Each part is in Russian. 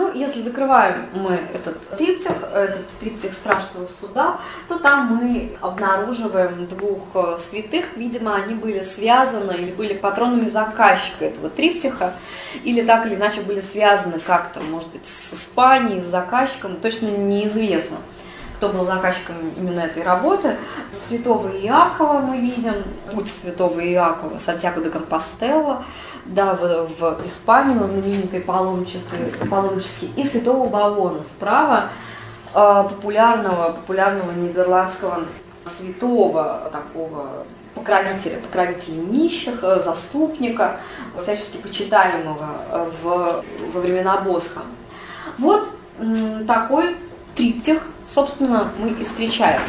Ну, если закрываем мы этот триптих страшного суда, то там мы обнаруживаем двух святых. Видимо, они были связаны или были патронами заказчика этого триптиха, или так или иначе были связаны как-то, может быть, с Испанией, с заказчиком, точно неизвестно, кто был заказчиком именно этой работы. Святого Иакова мы видим, путь святого Иакова, Сантьяго де Компостела, да, в Испанию, знаменитый паломнический, и святого Бавона справа, популярного нидерландского святого, такого покровителя нищих, заступника, всячески почитаемого во времена Босха. Вот такой триптих, собственно, мы и встречаем.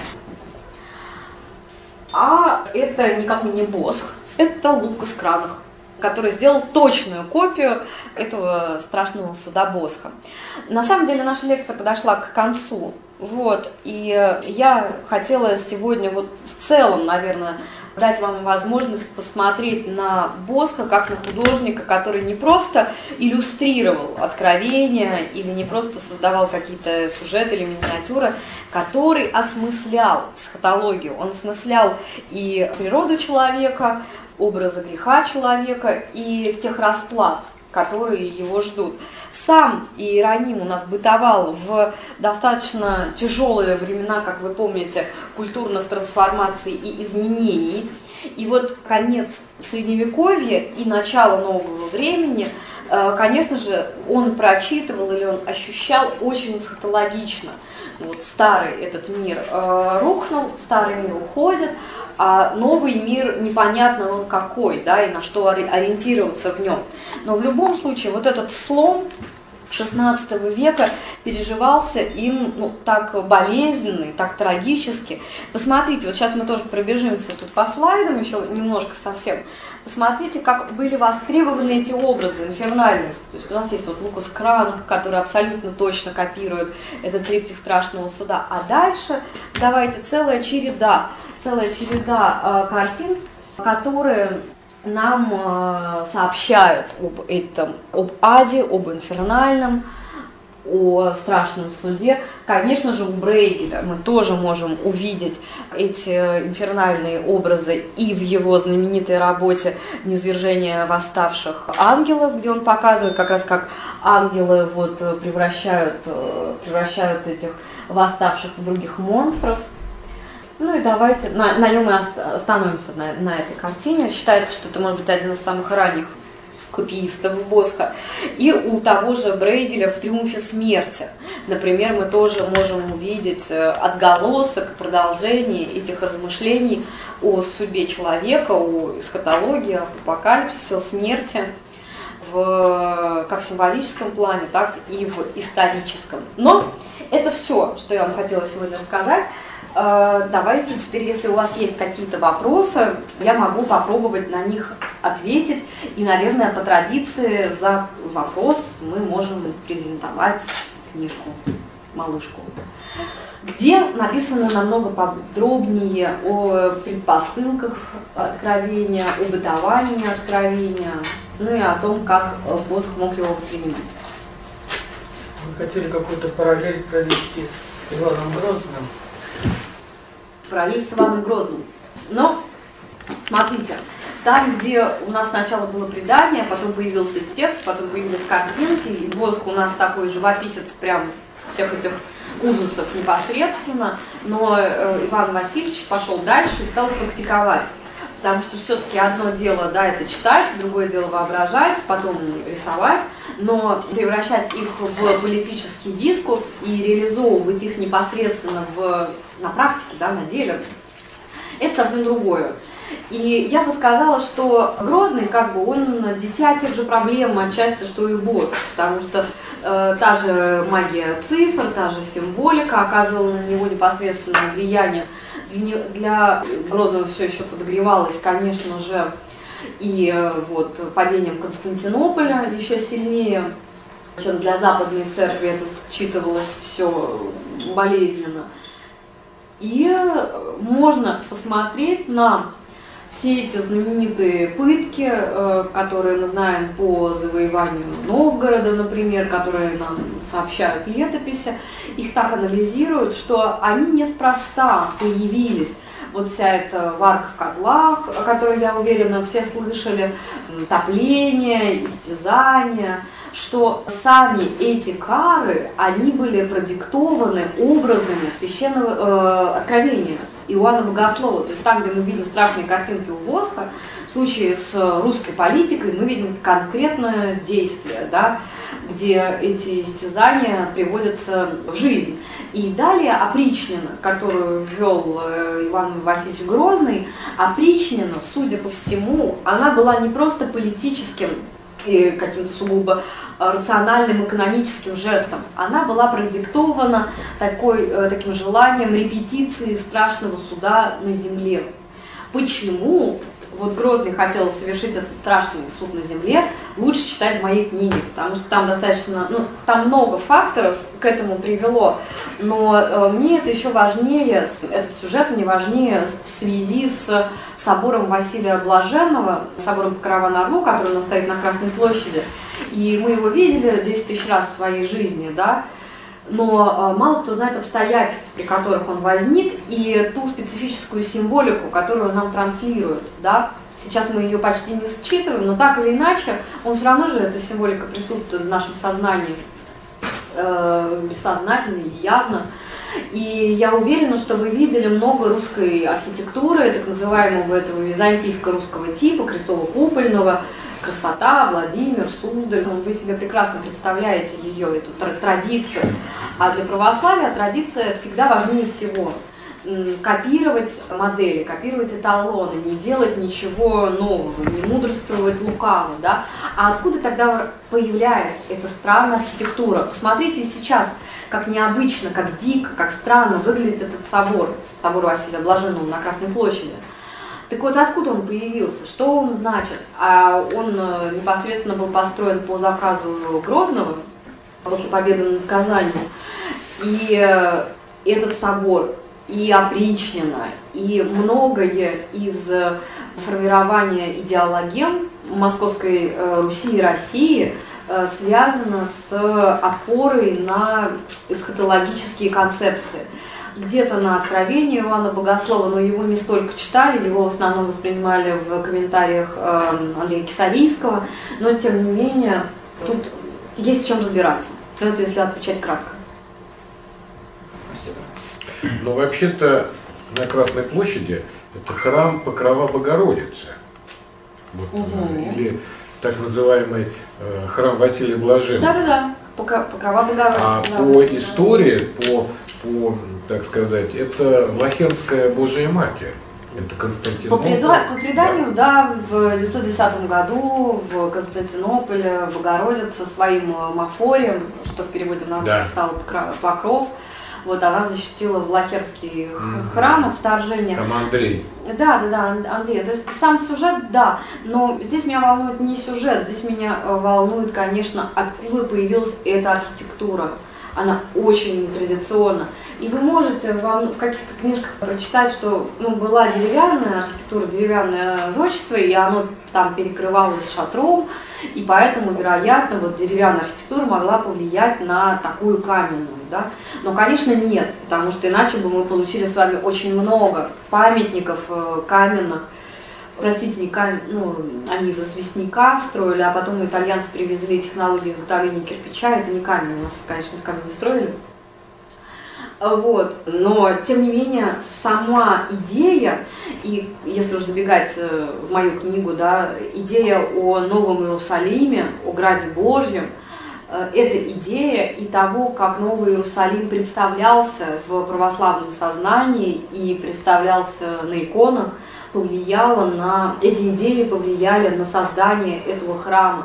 А это никакой не Босх, это Лукас Кранах, который сделал точную копию этого страшного суда Босха. На самом деле наша лекция подошла к концу. Вот, и я хотела сегодня в целом, наверное, дать вам возможность посмотреть на Босха как на художника, который не просто иллюстрировал откровения или не просто создавал какие-то сюжеты или миниатюры, который осмыслял эсхатологию. Он осмыслял и природу человека, образы греха человека и тех расплат, которые его ждут. Сам Иероним у нас бытовал в достаточно тяжелые времена, как вы помните, культурных трансформаций и изменений. И вот конец Средневековья и начало нового времени, конечно же, он прочитывал или он ощущал очень эсхатологично. Вот старый этот мир рухнул, старый мир уходит, а новый мир непонятно он какой, да, и на что ориентироваться в нем. Но в любом случае вот этот слом XVI века переживался им так болезненно, так трагически. Посмотрите, вот сейчас мы тоже пробежимся тут по слайдам, еще немножко совсем. Посмотрите, как были востребованы эти образы, инфернальность. То есть у нас есть вот Лукас Кранах, который абсолютно точно копирует этот триптих страшного суда. А дальше давайте целая череда картин, которые нам сообщают об аде, об инфернальном, о страшном суде. Конечно же, у Брейгеля мы тоже можем увидеть эти инфернальные образы и в его знаменитой работе «Низвержение восставших ангелов», где он показывает как раз, как ангелы превращают этих восставших в других монстров. Ну и давайте, на нем мы остановимся, на этой картине. Считается, что это может быть один из самых ранних копиистов Босха. И у того же Брейгеля в «Триумфе смерти», например, мы тоже можем увидеть отголосок, продолжение этих размышлений о судьбе человека, о эсхатологии, об апокалипсисе, о смерти как в символическом плане, так и в историческом. Но это все, что я вам хотела сегодня сказать. Давайте теперь, если у вас есть какие-то вопросы, я могу попробовать на них ответить. И, наверное, по традиции за вопрос мы можем презентовать книжку «Малышку», где написано намного подробнее о предпосылках откровения, о бытовании откровения, ну и о том, как Босх мог его воспринимать. Вы хотели какую-то параллель провести с Иваном Грозным? Параллель с Иваном Грозным. Но, смотрите, там, где у нас сначала было предание, потом появился текст, потом появились картинки, и Босх у нас такой живописец прям всех этих ужасов непосредственно, но Иван Васильевич пошел дальше и стал практиковать. Потому что все-таки одно дело, да, это читать, другое дело воображать, потом рисовать, но превращать их в политический дискурс и реализовывать их непосредственно на практике, да, на деле, это совсем другое. И я бы сказала, что Грозный, он дитя тех же проблем отчасти, что и Босх, потому что та же магия цифр, та же символика оказывала на него непосредственное влияние. Для Грозного все еще подогревалось, конечно же, и падением Константинополя еще сильнее, чем для Западной Церкви это считывалось все болезненно. И можно посмотреть на все эти знаменитые пытки, которые мы знаем по завоеванию Новгорода, например, которые нам сообщают летописи, их так анализируют, что они неспроста появились. Вот вся эта варка в котлах, о которой, я уверена, все слышали, топление, истязание, что сами эти кары, они были продиктованы образами священного откровения Иоанна Богослова. То есть там, где мы видим страшные картинки у Босха, в случае с русской политикой мы видим конкретное действие, да, где эти истязания приводятся в жизнь. И далее опричнина, которую ввел Иван Васильевич Грозный, опричнина, судя по всему, она была не просто политическим и каким-то сугубо рациональным экономическим жестом. Она была продиктована таким желанием репетиции страшного суда на земле. Почему вот Грозный хотел совершить этот страшный суд на земле, лучше читать в моей книге, потому что там достаточно, там много факторов к этому привело, но мне это еще важнее, этот сюжет мне важнее в связи с собором Василия Блаженного, собором Покрова на Орлу, который у нас стоит на Красной площади, и мы его видели 10 тысяч раз в своей жизни, да, но мало кто знает обстоятельств, при которых он возник, и ту специфическую символику, которую он нам транслирует. Да? Сейчас мы ее почти не считываем, но так или иначе, он все равно же, эта символика присутствует в нашем сознании, бессознательно и явно. И я уверена, что вы видели много русской архитектуры, так называемого этого византийско-русского типа, крестово-купольного, красота, Владимир, Суздаль. Вы себе прекрасно представляете ее, эту традицию. А для православия традиция всегда важнее всего. Копировать модели, копировать эталоны, не делать ничего нового, не мудрствовать лукаво. Да? А откуда тогда появляется эта странная архитектура? Посмотрите сейчас, как необычно, как дико, как странно выглядит этот собор, собор Василия Блаженного на Красной площади. Так вот, откуда он появился? Что он значит? А он непосредственно был построен по заказу Грозного после победы над Казанью. И этот собор, и опричнина, и многое из формирования идеологем Московской Руси и России связано с опорой на эсхатологические концепции. Где-то на откровение Иоанна Богослова, но его не столько читали, его в основном воспринимали в комментариях Андрея Кисарийского, но тем не менее тут есть в чем разбираться. Это если отвечать кратко. Спасибо. Но вообще-то на Красной площади это храм Покрова Богородицы. Вот, или так называемый храм Василия Блаженного. Да-да-да, Покрова Богородицы. А по истории, по, так сказать, это Влахенская Божия Матерь. Это Константинополь. По преданию, да, в 910 году в Константинополе Богородица своим мафорием, что в переводе на русский стало покров, вот она защитила Влахерский храм от вторжения. Там Андрей. Да, Андрей. То есть сам сюжет, да, но здесь меня волнует не сюжет, здесь меня волнует, конечно, откуда появилась эта архитектура. Она очень нетрадиционна. И вы можете в каких-то книжках прочитать, что была деревянная архитектура, деревянное зодчество, и оно там перекрывалось шатром, и поэтому, вероятно, вот деревянная архитектура могла повлиять на такую каменную. Да? Но, конечно, нет, потому что иначе бы мы получили с вами очень много памятников каменных. Простите, они из известняка строили, а потом итальянцы привезли технологии изготовления кирпича, это не камень, у нас, конечно, из камня не строили. Вот. Но, тем не менее, сама идея, и если уж забегать в мою книгу, да, идея о Новом Иерусалиме, о Граде Божьем, эта идея и того, как Новый Иерусалим представлялся в православном сознании и представлялся на иконах, эти идеи повлияли на создание этого храма.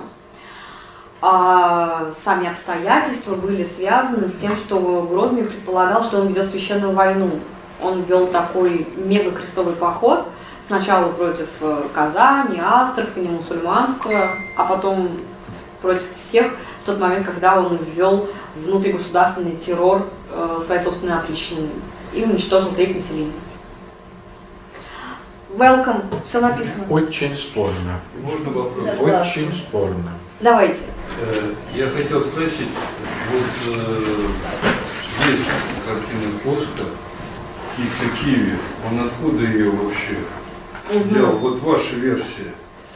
А сами обстоятельства были связаны с тем, что Грозный предполагал, что он ведет священную войну. Он вел такой мега-крестовый поход, сначала против Казани, Астрахани, мусульманства, а потом против всех в тот момент, когда он ввел внутригосударственный террор своей собственной опричнины и уничтожил треть населения. welcome, все написано. Очень спорно. Можно вопрос? Да. Очень спорно. Давайте. Я хотел спросить, вот здесь картина Боска, птица Киви, он откуда ее вообще взял? Вот ваша версия.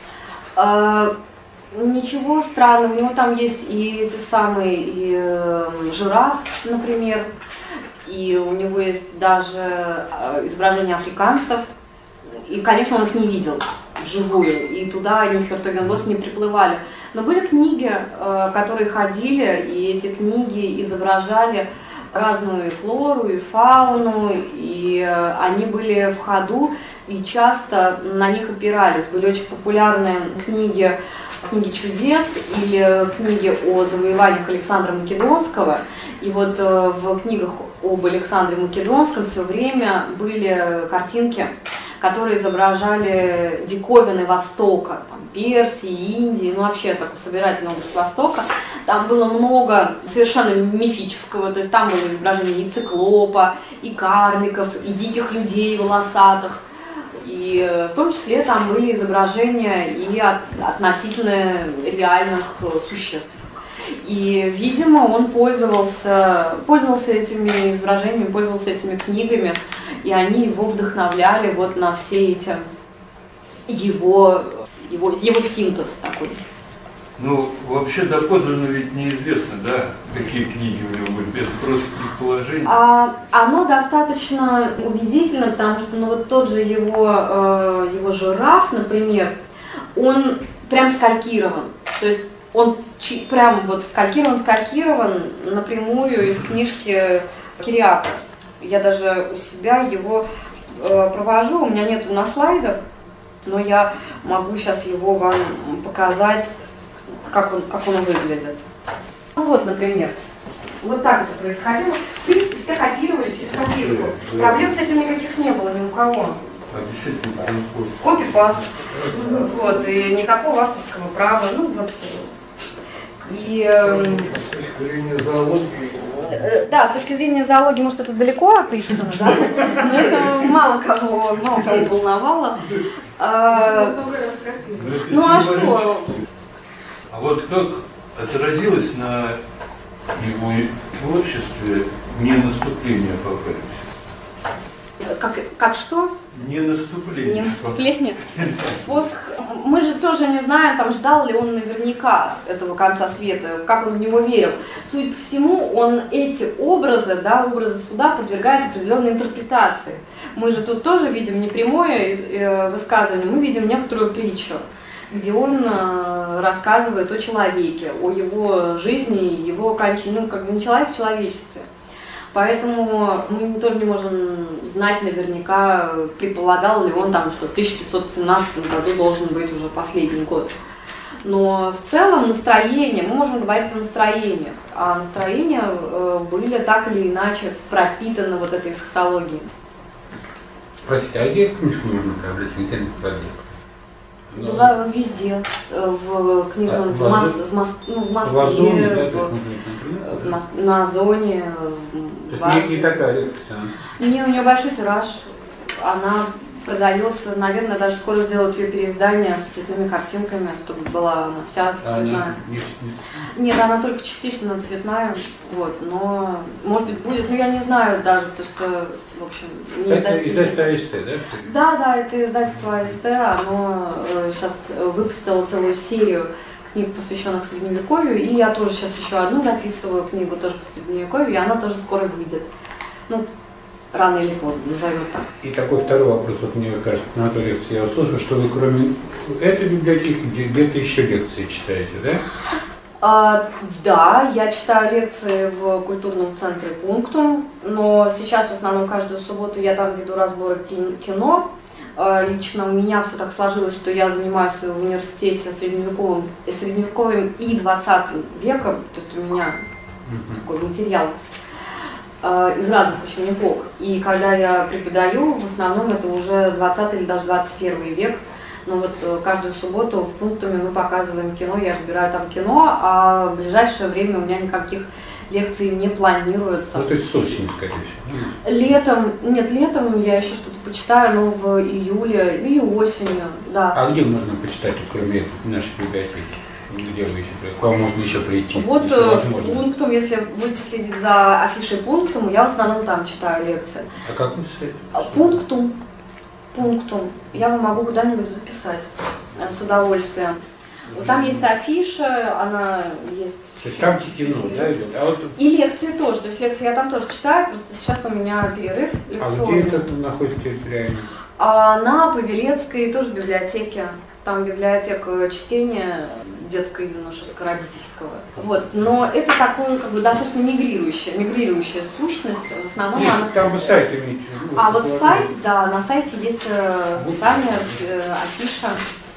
Ничего странного, у него там есть и эти самые и жираф, например, и у него есть даже изображения африканцев, и, конечно, он их не видел вживую, и туда они в Хертогенбоск не приплывали. Но были книги, которые ходили, и эти книги изображали разную флору и фауну, и они были в ходу, и часто на них опирались. Были очень популярные книги чудес или книги о завоеваниях Александра Македонского. И вот в книгах об Александре Македонском все время были картинки, которые изображали диковины Востока, там, Персии, Индии, ну вообще такой собирательный образ Востока. Там было много совершенно мифического, то есть там было изображение и циклопа, и карликов, и диких людей волосатых. И в том числе там были изображения и относительно реальных существ. И, видимо, он пользовался этими изображениями, пользовался этими книгами, и они его вдохновляли вот на все эти его синтез такой. Ну, вообще доподлинно ведь неизвестно, да, какие книги у него были, это просто предположение. Оно достаточно убедительно, потому что ну, вот тот же его жираф, например, он прям скалькирован. То есть он прям вот скалькирован напрямую из книжки Кириака. Я даже у себя его провожу, у меня нету на слайдах, но я могу сейчас его вам показать, как он выглядит. Вот, например, вот так это происходило. В принципе, все копировали через копировку. Проблем с этим никаких не было ни у кого. Копипаст. Вот, и никакого авторского права. Ну вот. И С точки зрения зоологии. да, с точки зрения зоологии, может, это далеко от истины, да? Но это мало кого волновало. Ну а что? А вот как отразилось на его творчестве не наступление апокалипсиса? Как что? Не наступление. Не наступление. Босх, мы же тоже не знаем, там ждал ли он наверняка этого конца света, как он в него верил. Судя по всему, он эти образы, да, образы суда подвергает определенной интерпретации. Мы же тут тоже видим не прямое высказывание, мы видим некоторую притчу, где он рассказывает о человеке, о его жизни, его кончине, ну, как бы не человек в человечестве. Поэтому мы тоже не можем знать наверняка, предполагал ли он там, что в 1517 году должен быть уже последний год. Но в целом настроение, мы можем говорить о настроениях, а настроения были так или иначе пропитаны вот этой эсхатологией. Простите, а где книжку можно приобрести в интернет-продаже? Была везде, в книжном, в Москве, на Озоне, То есть не такая редкость? у нее большой тираж, она продается, наверное, даже скоро сделают ее переиздание с цветными картинками, чтобы была она вся цветная. Нет, она только частично цветная, вот, но может быть будет, но я не знаю даже, то что, в общем, не это издательство АСТ, да? Да, это издательство АСТ, оно сейчас выпустило целую серию книг, посвященных Средневековью, и я тоже сейчас еще одну записываю книгу тоже по Средневековью, и она тоже скоро выйдет. Ну, рано или поздно, назовем так. И такой второй вопрос, вот мне кажется, на той лекции я услышал, что вы кроме этой библиотеки где-то еще лекции читаете, да? Да, я читаю лекции в культурном центре «Пунктум», но сейчас в основном каждую субботу я там веду разборы кино. Лично у меня все так сложилось, что я занимаюсь в университете средневековым и 20 веком, то есть у меня такой материал из разных очень эпох. И когда я преподаю, в основном это уже 20 или даже 21 век. Но вот каждую субботу в Пунктуме мы показываем кино, я разбираю там кино, а в ближайшее время у меня никаких лекции не планируются. Ну, то есть сочинец, скорее всего. Летом я еще что-то почитаю, но в июле и осенью, да. А где можно почитать, кроме нашей библиотеки? Где вы еще, к вам можно еще прийти? Вот пунктум, если будете следить за афишей пунктум, я в основном там читаю лекции. А как вы сайт? Пунктум. Я вам могу куда-нибудь записать с удовольствием. Вот там есть афиша, она есть. То есть там кино, да, идет? А вот... И лекции тоже. То есть лекции я там тоже читаю, просто сейчас у меня перерыв лекционный. А где это находится территориально? На Павелецкой, тоже в библиотеке. Там библиотека чтения детско-юношеско-родительского. Вот. Но это такое как бы достаточно мигрирующая сущность. В основном она... Там бы сайт имеете. А вот сайт, да, на сайте есть специальная афиша.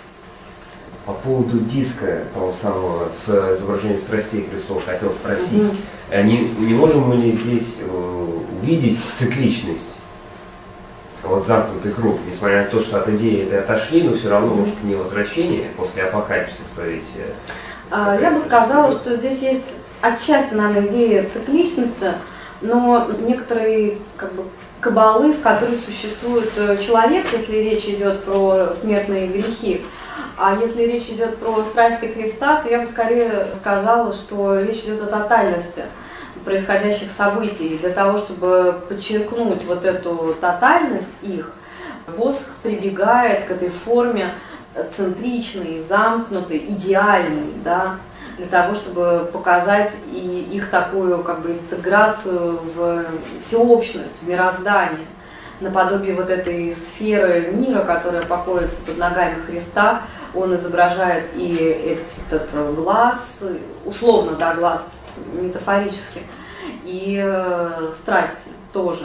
По поводу диска того самого с изображением страстей Христов хотел спросить. Не можем мы ли здесь увидеть цикличность? Вот замкнутый круг, несмотря на то, что от идеи это отошли, но все равно, может, к ней возвращение после апокалипсиса ведь... Я бы сказала, что здесь есть отчасти, наверное, идея цикличности, но некоторые как бы кабалы, в которой существует человек, если речь идет про смертные грехи, а если речь идет про страсти Христа, то я бы скорее сказала, что речь идет о тотальности происходящих событий. И для того, чтобы подчеркнуть вот эту тотальность их, Босх прибегает к этой форме центричной, замкнутой, идеальной, да, для того, чтобы показать и их такую как бы интеграцию в всеобщность, в мироздание, наподобие вот этой сферы мира, которая покоится под ногами Христа. Он изображает и этот глаз, условно, да, глаз, метафорически, и страсти тоже.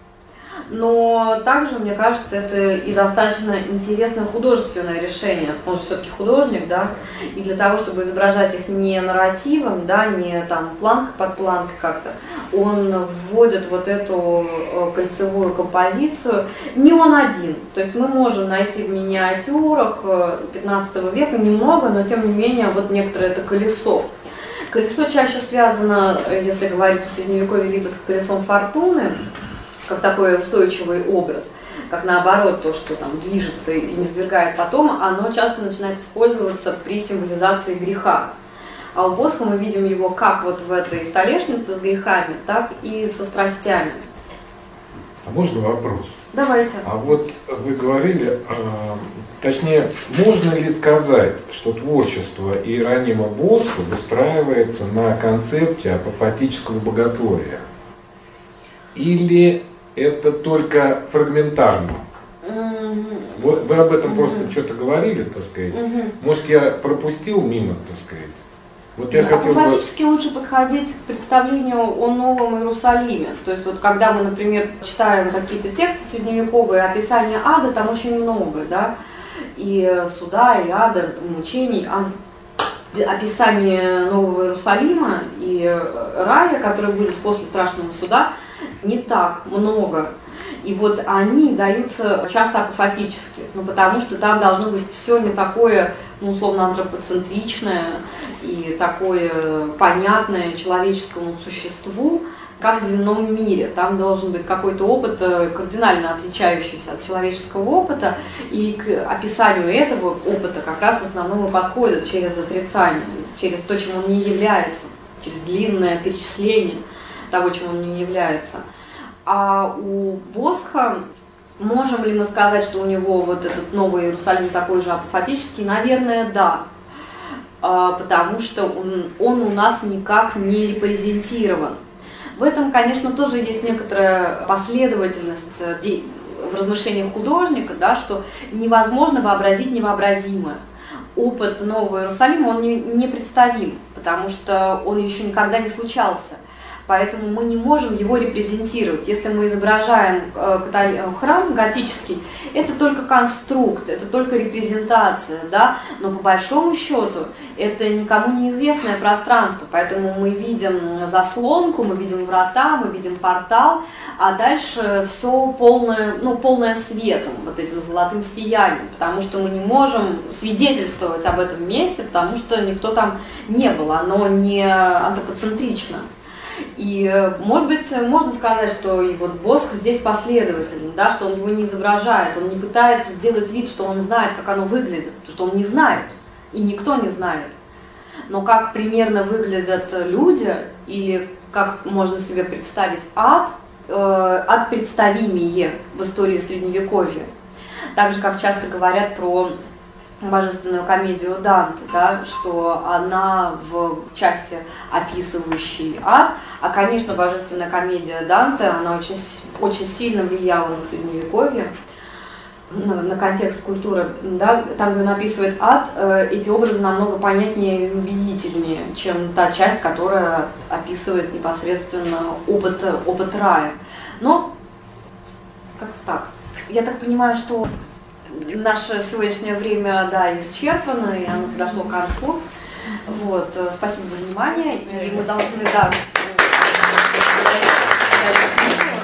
Но также, мне кажется, это и достаточно интересное художественное решение. Он же все-таки художник, да, и для того, чтобы изображать их не нарративом, да, не там планка под планкой как-то, он вводит вот эту кольцевую композицию. Не он один, то есть мы можем найти в миниатюрах 15 века немного, но тем не менее вот некоторое это колесо. Колесо чаще связано, если говорить о средневековье, либо с колесом фортуны, как такой устойчивый образ, как наоборот то, что там движется и не свергает потом, оно часто начинает использоваться при символизации греха. А у Босха мы видим его как вот в этой столешнице с грехами, так и со страстями. А можно вопрос? Давайте. А вот вы говорили, точнее, можно ли сказать, что творчество Иеронима Босха выстраивается на концепте апофатического богословия? Или это только фрагментарно? Вы об этом просто что-то говорили, так сказать. Может, я пропустил мимо, так сказать. Вот я хотел бы... Апофатически лучше подходить к представлению о Новом Иерусалиме. То есть вот когда мы, например, читаем какие-то тексты средневековые, описания ада, там очень много, да, и суда, и ада, и мучений, описание Нового Иерусалима и рая, который будет после страшного суда, не так много. И вот они даются часто апофатически, ну, потому что там должно быть все не такое, ну, условно, антропоцентричное и такое понятное человеческому существу, как в земном мире. Там должен быть какой-то опыт, кардинально отличающийся от человеческого опыта, и к описанию этого опыта как раз в основном и подходит через отрицание, через то, чем он не является, через длинное перечисление того, чем он не является. А у Босха, можем ли мы сказать, что у него вот этот Новый Иерусалим такой же апофатический? Наверное, да. Потому что он у нас никак не репрезентирован. В этом, конечно, тоже есть некоторая последовательность в размышлениях художника, да, что невозможно вообразить невообразимое. Опыт Нового Иерусалима, он не представим, потому что он еще никогда не случался. Поэтому мы не можем его репрезентировать. Если мы изображаем храм готический, это только конструкт, это только репрезентация, да? Но по большому счету это никому неизвестное пространство. Поэтому мы видим заслонку, мы видим врата, мы видим портал, а дальше все полное светом, вот этим золотым сиянием, потому что мы не можем свидетельствовать об этом месте, потому что никто там не был, оно не антропоцентрично. И, может быть, можно сказать, что и вот Босх здесь последователен, да, что он его не изображает, он не пытается сделать вид, что он знает, как оно выглядит, потому что он не знает, и никто не знает. Но как примерно выглядят люди, или как можно себе представить ад представимее в истории Средневековья. Так же, как часто говорят про божественную комедию Данте, да, что она в части, описывающей ад, а, конечно, божественная комедия Данте, она очень сильно влияла на Средневековье, на контекст культуры, да, там, где он описывает ад, эти образы намного понятнее и убедительнее, чем та часть, которая описывает непосредственно опыт рая. Но как-то так. Я так понимаю, что наше сегодняшнее время, да, исчерпано, и оно подошло к концу. Вот, спасибо за внимание, и мы должны, да,